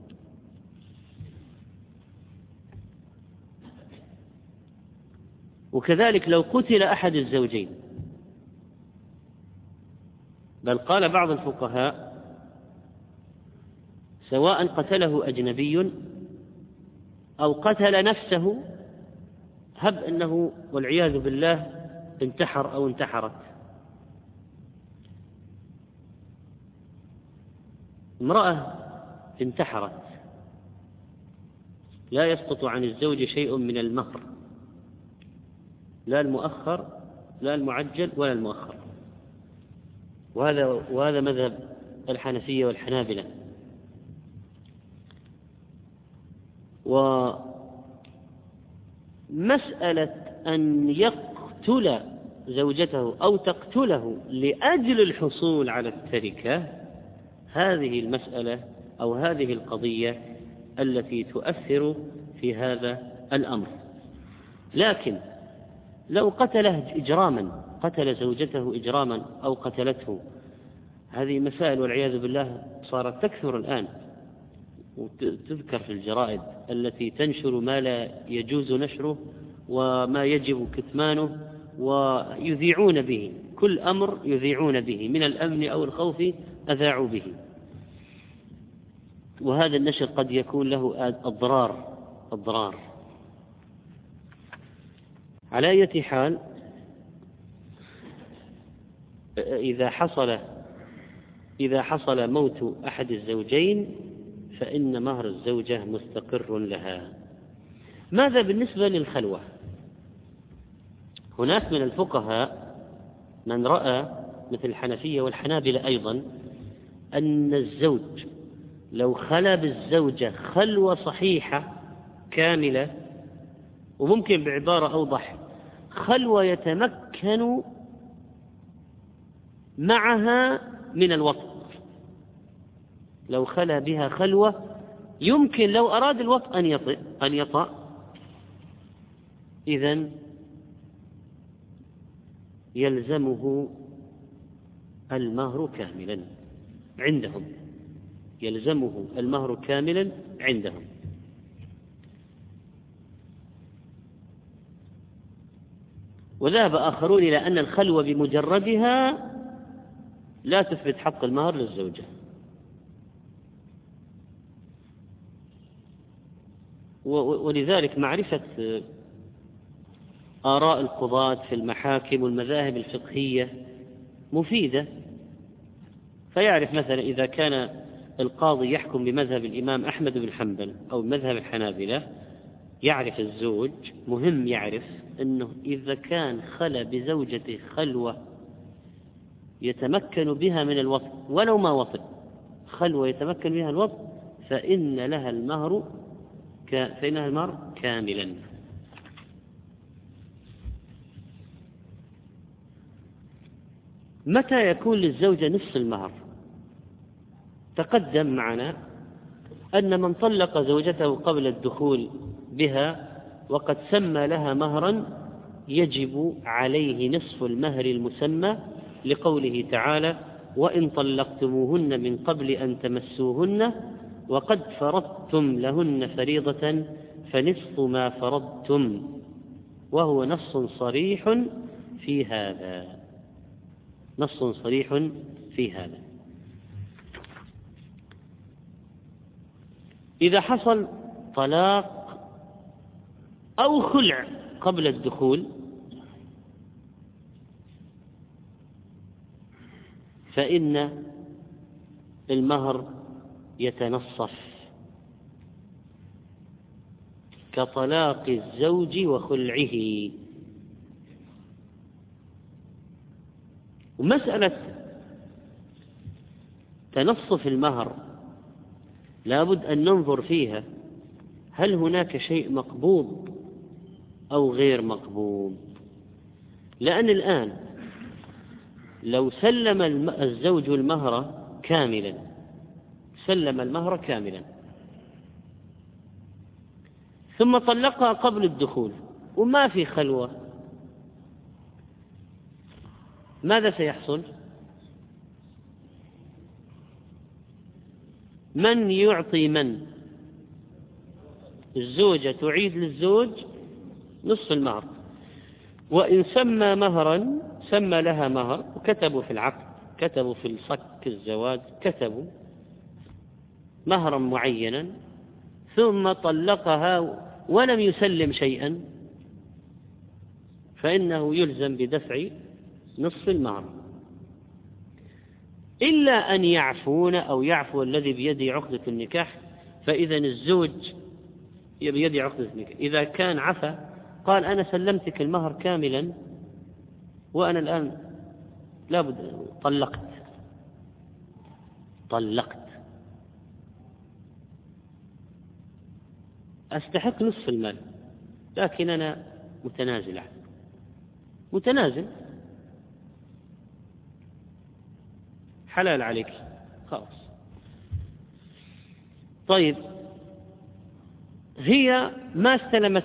وكذلك لو قتل أحد الزوجين، بل قال بعض الفقهاء سواء قتله أجنبي أو قتل نفسه، هب أنه والعياذ بالله انتحر أو انتحرت، امرأة انتحرت، لا يسقط عن الزوج شيء من المهر، لا المؤخر لا المعجل ولا المؤخر، وهذا مذهب الحنفية والحنابلة. ومسألة أن يقتل زوجته أو تقتله لأجل الحصول على التركة، هذه المسألة أو هذه القضية التي تؤثر في هذا الأمر. لكن لو قتله إجراما، قتل زوجته إجراما أو قتلته، هذه مسائل والعياذ بالله صارت تكثر الآن وتذكر في الجرائد التي تنشر ما لا يجوز نشره وما يجب كتمانه، ويذيعون به كل أمر يذيعون به من الأمن أو الخوف أذاعوا به، وهذا النشر قد يكون له أضرار. على أي حال، إذا حصل موت أحد الزوجين فإن مهر الزوجة مستقر لها. ماذا بالنسبة للخلوة؟ هناك من الفقهاء من رأى مثل الحنفية والحنابلة أيضا أن الزوج لو خلا بالزوجة خلوة صحيحة كاملة، وممكن بعبارة أوضح، خلوة يتمكن معها من الوطء، لو خلا بها خلوة يمكن لو أراد الوطء أن يطأ، إذن يلزمه المهر كاملا عندهم، يلزمه المهر كاملا عندهم. وذهب آخرون إلى أن الخلوة بمجردها لا تثبت حق المهر للزوجة. ولذلك معرفة آراء القضاة في المحاكم والمذاهب الفقهية مفيدة، فيعرف مثلا إذا كان القاضي يحكم بمذهب الإمام أحمد بن حنبل أو مذهب الحنابلة، يعرف الزوج، مهم يعرف أنه إذا كان خلى بزوجته خلوة يتمكن بها من الوطء ولو ما وطئ، خلوة يتمكن بها الوطء، فإن لها المهر كاملا. متى يكون للزوجة نصف المهر؟ تقدم معنا أن من طلق زوجته قبل الدخول بها وقد سمى لها مهرا يجب عليه نصف المهر المسمى، لقوله تعالى: وإن طلقتموهن من قبل أن تمسوهن وقد فرضتم لهن فريضة فنصف ما فرضتم، وهو نص صريح في هذا، نص صريح في هذا. إذا حصل طلاق أو خلع قبل الدخول فإن المهر يتنصف كطلاق الزوج وخلعه. ومسألة تنصف المهر لابد أن ننظر فيها، هل هناك شيء مقبوض أو غير مقبوض؟ لأن الآن لو سلم الزوج المهر كاملا، سلم المهر كاملا ثم طلقها قبل الدخول وما في خلوة، ماذا سيحصل؟ من يعطي من؟ الزوجة تعيد للزوج نصف المهر، وإن سمى مهرا سمى لها مهر، وكتبوا في العقد، كتبوا في الصك الزواج، كتبوا مهرا معينا، ثم طلقها ولم يسلم شيئا، فإنه يلزم بدفع نصف المهر، إلا أن يعفون أو يعفو الذي بيده عقدة النكاح. فإذا الزوج بيده عقدة النكاح إذا كان عفى قال أنا سلمتك المهر كاملا وأنا الآن لابد طلقت أستحق نصف المال، لكن أنا متنازل حلال عليك خلاص. طيب هي ما استلمت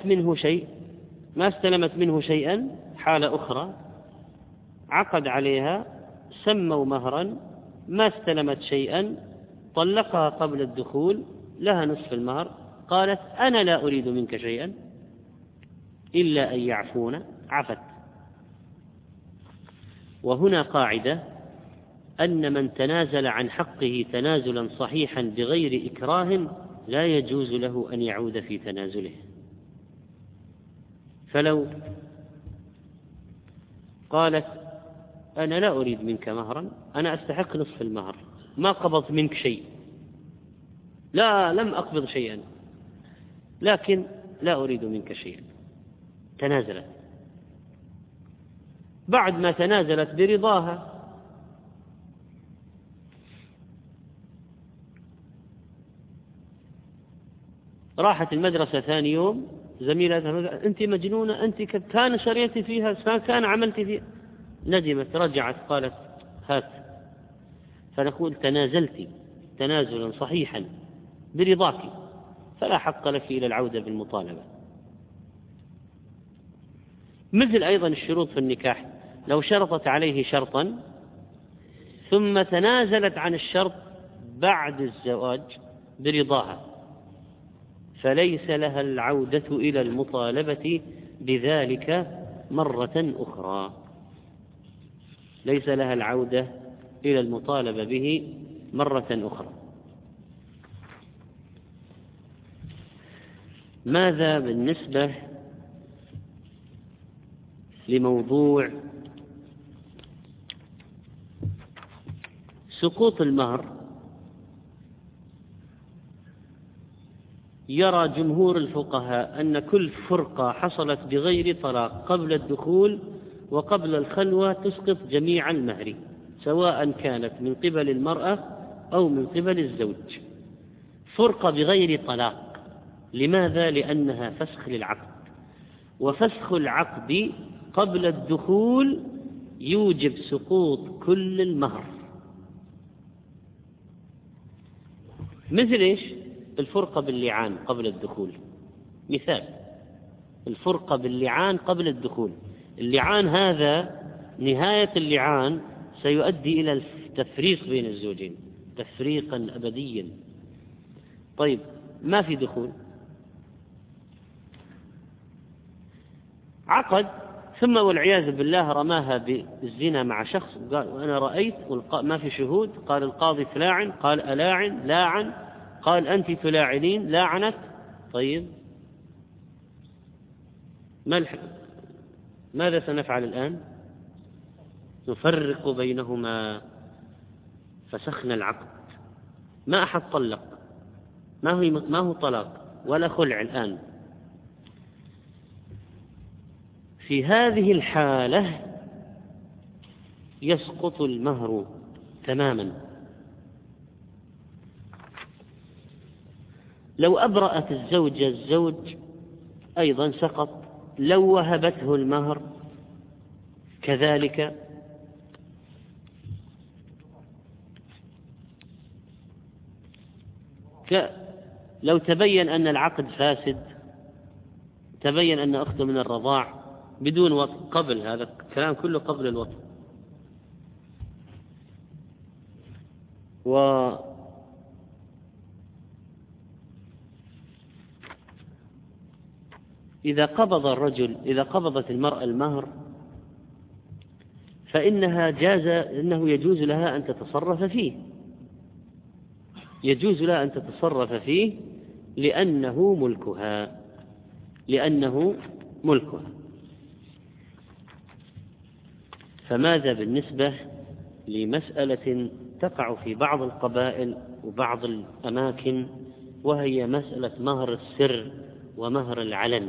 منه شيئا، حالة أخرى عقد عليها، سموا مهرا، ما استلمت شيئا، طلقها قبل الدخول، لها نصف المهر، قالت أنا لا أريد منك شيئا إلا أن يعفون، عفت. وهنا قاعدة أن من تنازل عن حقه تنازلا صحيحا بغير إكراه لا يجوز له أن يعود في تنازله. فلو قالت أنا لا أريد منك مهرا، أنا أستحق نصف المهر، ما قبضت منك شيء، لا لم أقبض شيئا، لكن لا أريد منك شيئا، تنازلت. بعد ما تنازلت برضاها راحت المدرسة ثاني يوم، زميلتها أنت مجنونة، أنت كان شريتي فيها، كان عملت فيها، ندمت، رجعت قالت هات. فنقول تنازلت تنازلا صحيحا برضاك، فلا حق لك إلى العودة بالمطالبة. مثل أيضا الشروط في النكاح، لو شرطت عليه شرطا ثم تنازلت عن الشرط بعد الزواج برضاها، فليس لها العودة إلى المطالبة بذلك مرة أخرى، ليس لها العودة إلى المطالبة به مرة أخرى. ماذا بالنسبة لموضوع سقوط المهر؟ يرى جمهور الفقهاء أن كل فرقة حصلت بغير طلاق قبل الدخول وقبل الخلوة تسقط جميع المهر، سواء كانت من قبل المرأة أو من قبل الزوج. فرقة بغير طلاق، لماذا؟ لأنها فسخ للعقد، وفسخ العقد قبل الدخول يوجب سقوط كل المهر. مثل إيش؟ الفرقة باللعان قبل الدخول، مثال الفرقة باللعان قبل الدخول. اللعان هذا نهاية اللعان سيؤدي إلى التفريق بين الزوجين تفريقا أبديا. طيب ما في دخول، عقد، ثم والعياذ بالله رماها بالزنا مع شخص، قال وأنا رأيت، ما في شهود، قال القاضي تلاعن، قال ألاعن، لاعن، قال أنت تلاعنين، لاعنت. طيب ماذا سنفعل الآن؟ نفرق بينهما، فسخنا العقد، ما أحد طلق، ما هو طلاق ولا خلع الآن. في هذه الحالة يسقط المهر تماما. لو أبرأت الزوجة الزوج أيضا سقط، لو وهبته المهر كذلك. لو تبين أن العقد فاسد، تبين أن أخته من الرضاع بدون وطء، قبل، هذا الكلام كله قبل الوطء، إذا قبضت المرأة المهر إنه يجوز لها أن تتصرف فيه، يجوز لها أن تتصرف فيه لأنه ملكها. فماذا بالنسبة لمسألة تقع في بعض القبائل وبعض الأماكن، وهي مسألة مهر السر ومهر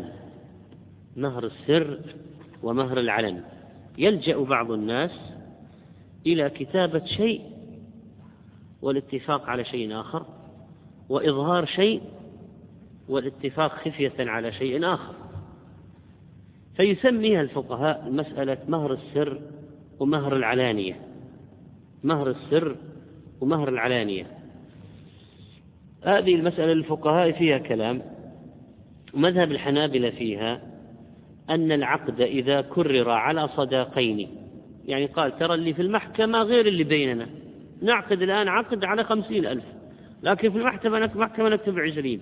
العلن. يلجأ بعض الناس إلى كتابة شيء والاتفاق على شيء آخر، وإظهار شيء والاتفاق خفية على شيء آخر، فيسميها الفقهاء مسألة مهر السر ومهر العلانية. هذه المسألة الفقهاء فيها كلام. مذهب الحنابلة فيها أن العقد إذا كرر على صداقين، يعني قال ترى اللي في المحكمة غير اللي بيننا، نعقد الآن عقد على 50,000، لكن في المحكمة نكتب 20.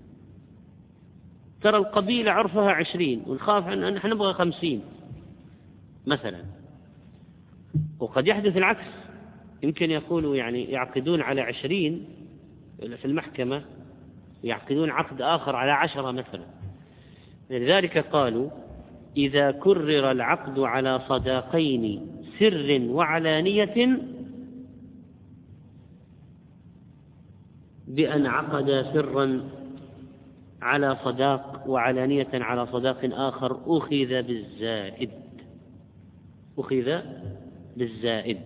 ترى القبيلة عرفها 20 ونخاف أن نحن نبغى 50 مثلا. وقد يحدث العكس، يمكن يقولوا يعني يعقدون على 20 في المحكمة، يعقدون عقد آخر على 10 مثلا. لذلك قالوا إذا كرر العقد على صداقين سر وعلانية، بأن عقد سرا على صداق وعلانية على صداق آخر، أخذ بالزائد،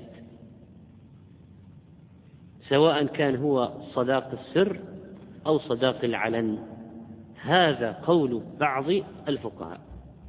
سواء كان هو صداق السر أو صداق العلن. هذا قول بعض الفقهاء.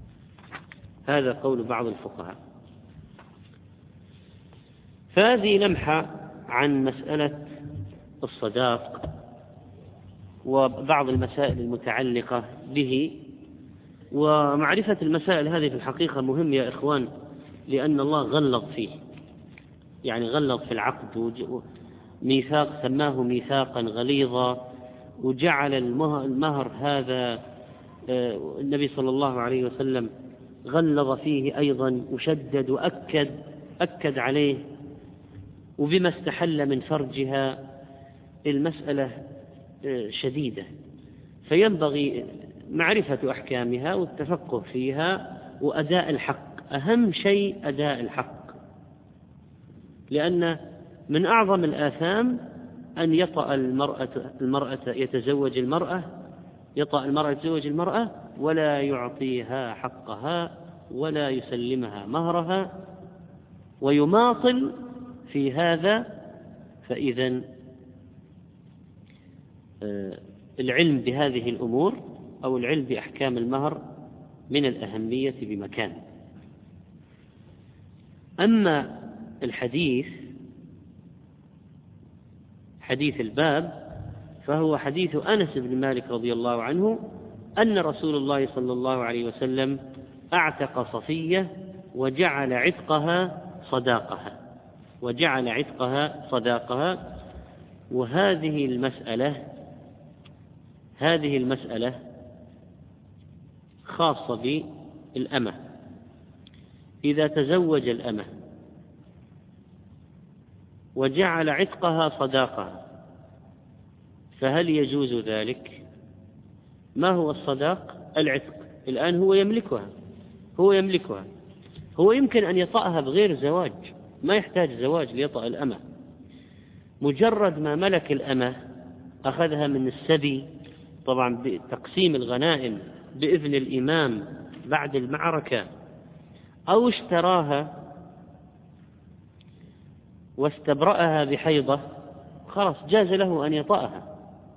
فهذه لمحة عن مسألة الصداق وبعض المسائل المتعلقة به. ومعرفة المسائل هذه في الحقيقة مهم يا إخوان، لأن الله غلظ فيه، يعني غلظ في العقد، ميثاق سماه ميثاقا غليظا، وجعل المهر هذا النبي صلى الله عليه وسلم غلظ فيه أيضا وشدد وأكد عليه، وبما استحل من فرجها. المسألة شديدة، فينبغي معرفة أحكامها والتفقه فيها وأداء الحق. أهم شيء أداء الحق، لأن من أعظم الآثام أن يطأ المرأة يتزوج المرأة ولا يعطيها حقها ولا يسلمها مهرها ويماطل في هذا. فإذا العلم بهذه الأمور أو العلم بأحكام المهر من الأهمية بمكان. أما الحديث، حديث الباب، فهو حديث أنس بن مالك رضي الله عنه أن رسول الله صلى الله عليه وسلم أعتق صفية وجعل عتقها صداقها. وهذه المسألة خاصة بالأمة. إذا تزوج الأمة وجعل عتقها صداقها، فهل يجوز ذلك؟ ما هو الصداق؟ العتق. الآن هو يملكها، هو يمكن أن يطأها بغير زواج، ما يحتاج زواج ليطأ الأمة. مجرد ما ملك الأمة أخذها من السبي، طبعا بتقسيم الغنائم بإذن الإمام بعد المعركة، أو اشتراها واستبرأها بحيضة، خلاص جاز له أن يطأها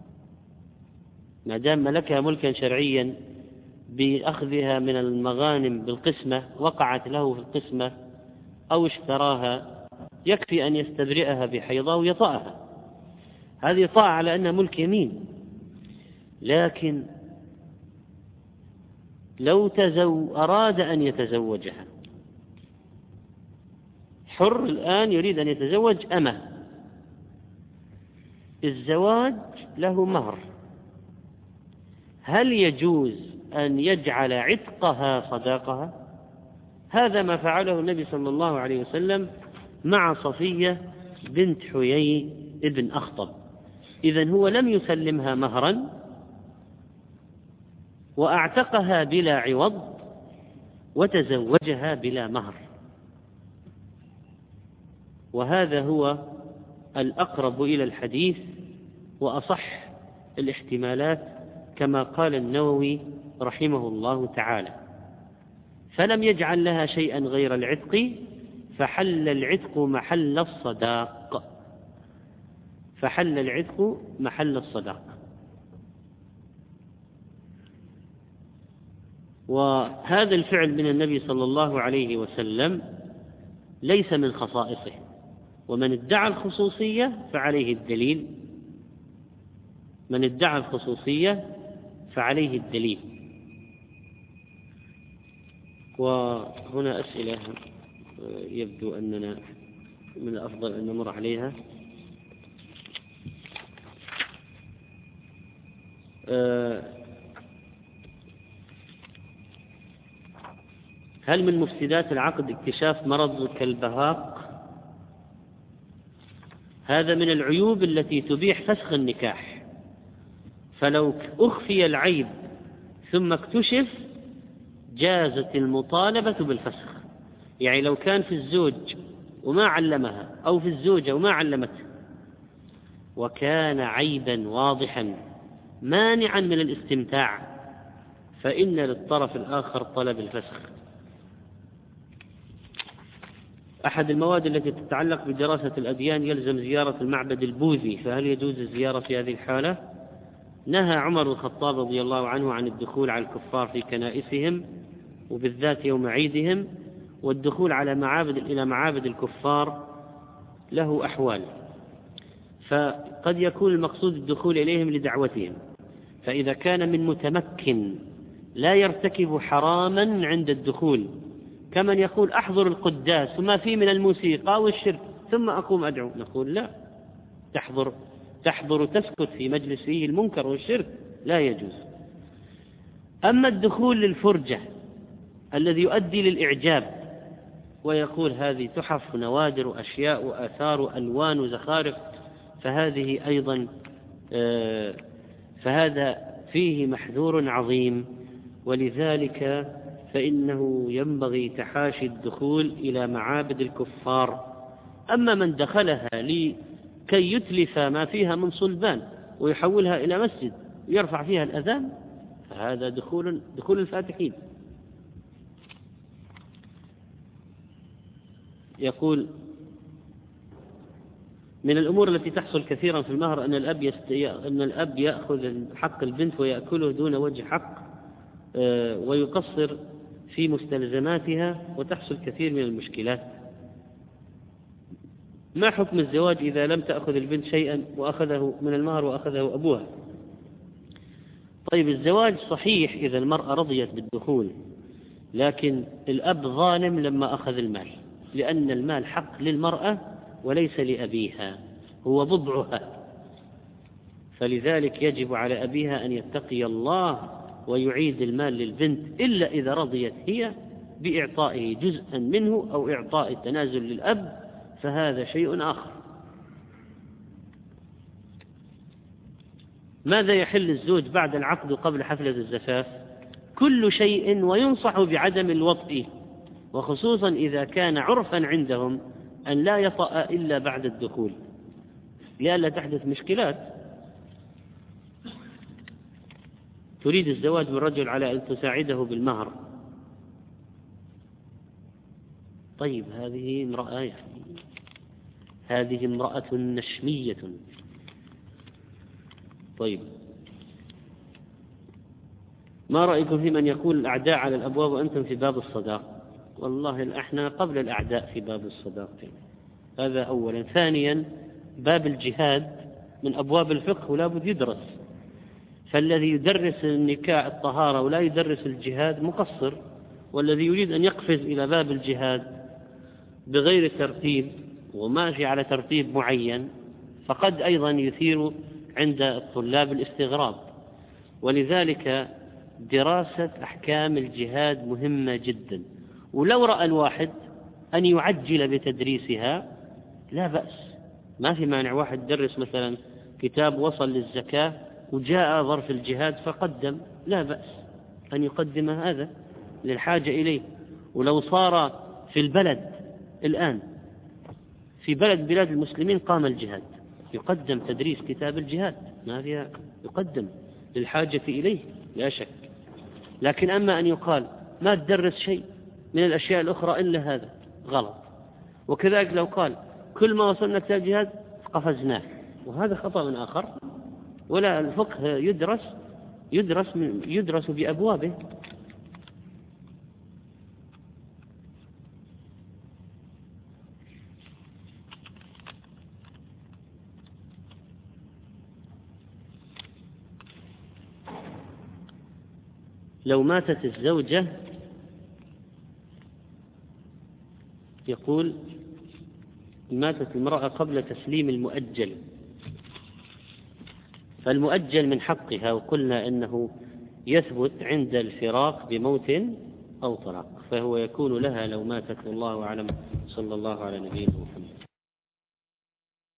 ما دام ملكها ملكا شرعيا بأخذها من المغانم بالقسمة، وقعت له في القسمة، أو اشتراها، يكفي أن يستبرئها بحيضة ويطأها. هذه طاعة على أنها ملك يمين. لكن لو أراد أن يتزوجها، حر الآن يريد أن يتزوج أمة، الزواج له مهر، هل يجوز أن يجعل عتقها صداقها؟ هذا ما فعله النبي صلى الله عليه وسلم مع صفية بنت حيي ابن أخطب. إذن هو لم يسلمها مهرا وأعتقها بلا عوض وتزوجها بلا مهر، وهذا هو الأقرب إلى الحديث وأصح الاحتمالات كما قال النووي رحمه الله تعالى. فلم يجعل لها شيئا غير العتق، فحل العتق محل الصداق، فحل العتق محل الصداق. وهذا الفعل من النبي صلى الله عليه وسلم ليس من خصائصه، ومن ادعى الخصوصية فعليه الدليل، من ادعى الخصوصية فعليه الدليل. وهنا أسئلة يبدو أننا من الأفضل أن نمر عليها. هل من مفسدات العقد اكتشاف مرض كالبهاق؟ هذا من العيوب التي تبيح فسخ النكاح، فلو أخفي العيب ثم اكتشف جازت المطالبة بالفسخ. يعني لو كان في الزوج وما علمها، أو في الزوجة وما علمته، وكان عيبا واضحا مانعا من الاستمتاع، فإن للطرف الآخر طلب الفسخ. أحد المواد التي تتعلق بدراسة الأديان يلزم زيارة المعبد البوذي، فهل يجوز الزيارة في هذه الحالة؟ نهى عمر الخطاب رضي الله عنه عن الدخول على الكفار في كنائسهم، وبالذات يوم عيدهم، والدخول إلى معابد الكفار له أحوال، فقد يكون المقصود الدخول إليهم لدعوتهم، فإذا كان من متمكن لا يرتكب حراما عند الدخول، كمن يقول أحضر القداس وما فيه من الموسيقى والشرك ثم أقوم أدعو، نقول لا، تحضر تسكت في مجلس فيه المنكر والشرك، لا يجوز. أما الدخول للفرجة الذي يؤدي للإعجاب ويقول هذه تحف ونوادر وأشياء وآثار وألوان وزخارف، فهذه أيضا فهذا فيه محذور عظيم، ولذلك فإنه ينبغي تحاشي الدخول إلى معابد الكفار. أما من دخلها لكي يتلف ما فيها من صلبان ويحولها إلى مسجد ويرفع فيها الأذان، فهذا دخول الفاتحين. يقول من الأمور التي تحصل كثيرا في المهر أن الأب يأخذ حق البنت ويأكله دون وجه حق ويقصر في مستلزماتها، وتحصل كثير من المشكلات. ما حكم الزواج إذا لم تأخذ البنت شيئا وأخذه من المهر وأخذه أبوها؟ طيب، الزواج صحيح إذا المرأة رضيت بالدخول، لكن الأب ظالم لما أخذ المال، لأن المال حق للمرأة وليس لأبيها، هو بضعها، فلذلك يجب على أبيها أن يتقي الله ويعيد المال للبنت، إلا إذا رضيت هي بإعطائه جزءا منه أو إعطاء التنازل للأب، فهذا شيء آخر. ماذا يحل الزوج بعد العقد قبل حفلة الزفاف؟ كل شيء، وينصح بعدم الوطء، وخصوصا إذا كان عرفا عندهم أن لا يطأ إلا بعد الدخول لئلا تحدث مشكلات. تريد الزواج من رجل على أن تساعده بالمهر. طيب، هذه امرأة نشمية. طيب، ما رأيكم في من يقول الأعداء على الأبواب وأنتم في باب الصداق؟ والله احنا قبل الأعداء في باب الصداق، هذا أولا. ثانيا، باب الجهاد من أبواب الفقه ولا بد يدرس، فالذي يدرس النكاح الطهارة ولا يدرس الجهاد مقصر، والذي يريد أن يقفز إلى باب الجهاد بغير ترتيب وماشي على ترتيب معين فقد أيضا يثير عند الطلاب الاستغراب. ولذلك دراسة أحكام الجهاد مهمة جدا، ولو رأى الواحد أن يعجل بتدريسها لا بأس، ما في مانع. واحد درس مثلا كتاب وصل للزكاة وجاء ظرف الجهاد فقدم، لا بأس أن يقدم هذا للحاجة إليه. ولو صار في البلد الآن في بلاد المسلمين قام الجهاد، يقدم تدريس كتاب الجهاد، ما فيها، يقدم للحاجة إليه لا شك. لكن أما أن يقال ما تدرس شيء من الأشياء الأخرى إلا هذا، غلط. وكذلك لو قال كل ما وصلنا كتاب الجهاد قفزناه، وهذا خطأ من آخر. ولا الفقه يدرس بأبوابه. لو ماتت الزوجة، يقول ماتت المرأة قبل تسليم المؤجل، فالمؤجل من حقها، وقلنا إنه يثبت عند الفراق بموت أو طلاق، فهو يكون لها لو ماتت. والله أعلم. صلى الله على نبينا محمد.